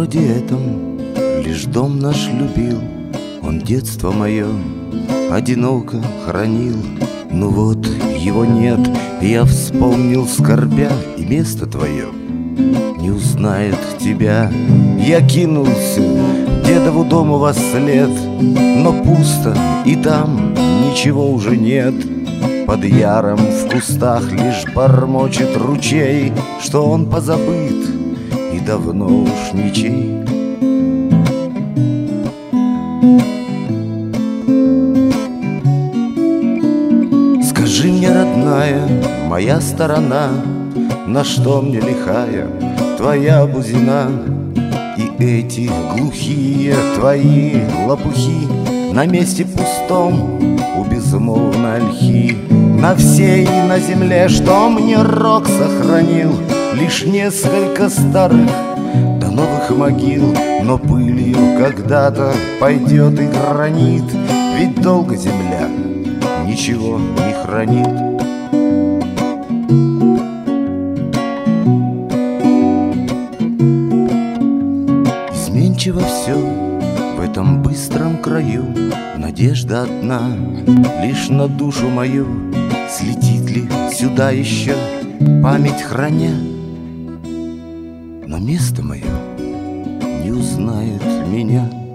городе этом лишь дом наш любил. Он детство мое одиноко хранил. Ну вот, его нет, и я вспомнил, скорбя, и место твое не узнает тебя. Я кинулся дедову дому во след, но пусто, и там ничего уже нет. Под яром в кустах лишь бормочет ручей, что он позабыт и давно уж ничей. Скажи мне, родная, моя сторона, на что мне лихая твоя бузина? И эти глухие твои лопухи на месте пустом у безмолвной ольхи. На всей на земле, что мне рок сохранил, лишь несколько старых до новых могил. Но пылью когда-то пойдет и гранит, ведь долго земля ничего не хранит. Изменчиво все в этом быстром краю, надежда одна лишь на душу мою. Слетит ли сюда еще память храня? Но место мое не узнает меня.